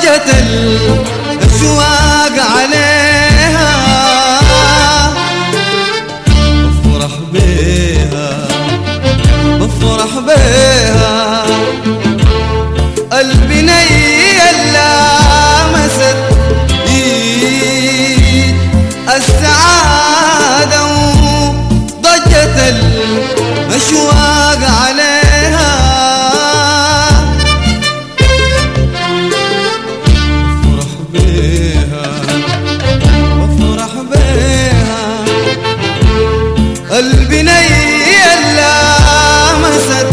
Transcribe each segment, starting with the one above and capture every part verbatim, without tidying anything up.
ضجت الأشواق عليها بفرح بيها بفرح بيها قلبي نيل لامست ايد السعادة وضجت الأشواق عليها بفرح بيها بفرح بيها قلبي نيل لامست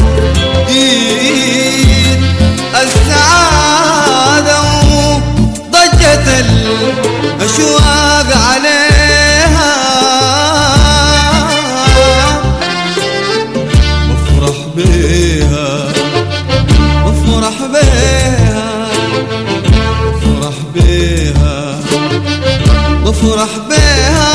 ايد السعادة وضجت الأشواق عليها بفرح بيها بفرح بيها بفرح بيها بفرح بيها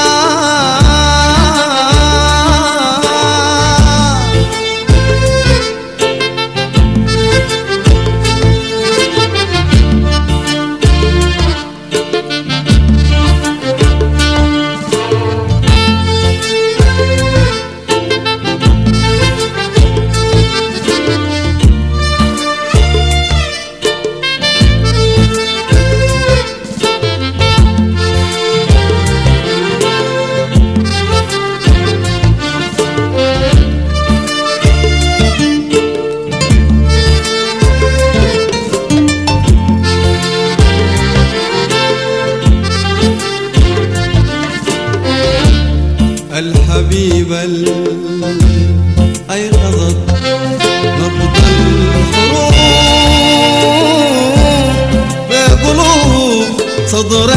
الحبيبة أيقظت نبض الحروب بقلوب صدر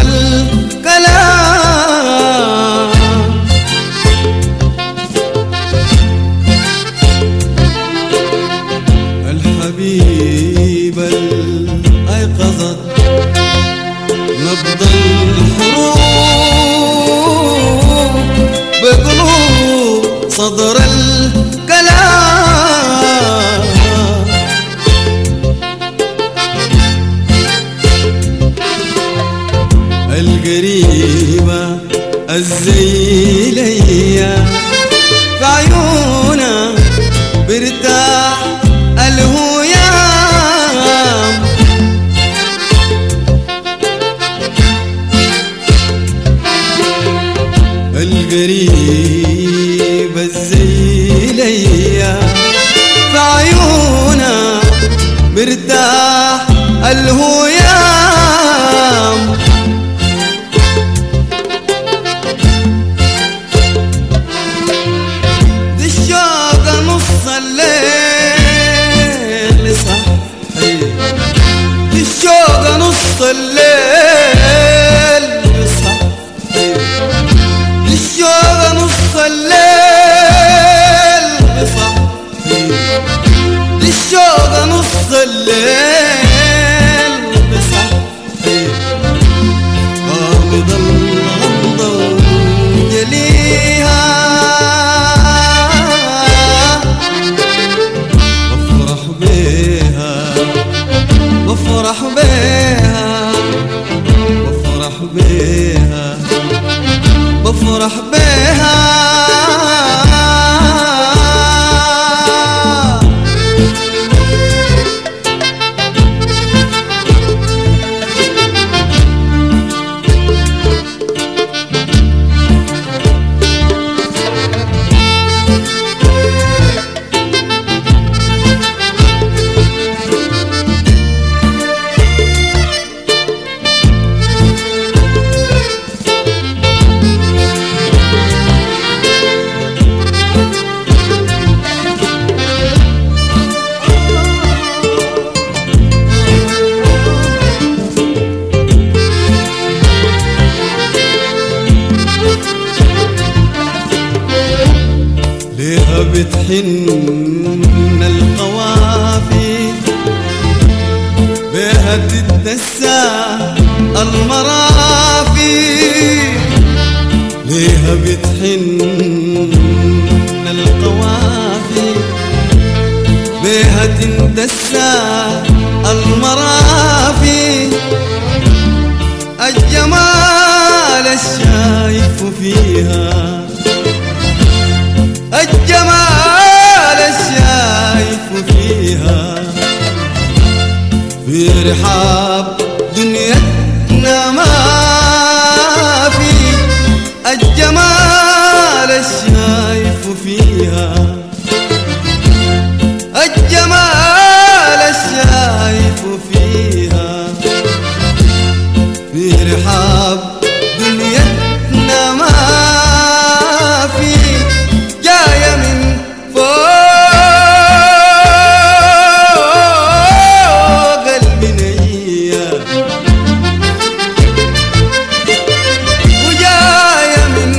الكلام الحبيبة أيقظت نبض الحروب بقلوب صدر الكلام القريبة الزيلية في عيونها برتاح الهيام القريبة الزيلية في عيونها مرتاح الهيام دي الشوق نص الليل صحي دي الشوق نص الليل صحي الشوق نص الليل بصحي الشوق نص الليل بصحي غامض الغمضة وجليها بفرح بيها بفرح بيها بفرح بيها بفرح بيها بتحن القوافي بها تتدسى المرافي ليها بتحن القوافي بها تندسى المرافي رحاب دنيتنا ما في الجمال الشايف فيها، الجمال الشايف فيها، في رحاب دنيتنا ما في جاية من فوق البنية، وجاية من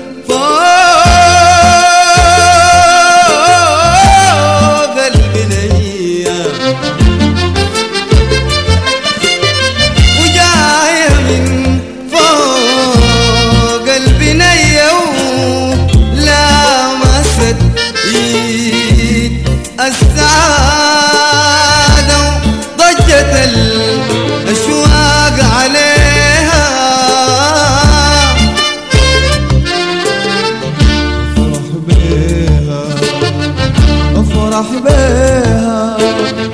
فوق البنية، وجاية من فوق البنية، ولامست ايد السعادة وضجت الاشواق عليها. افرح بيها افرح بيها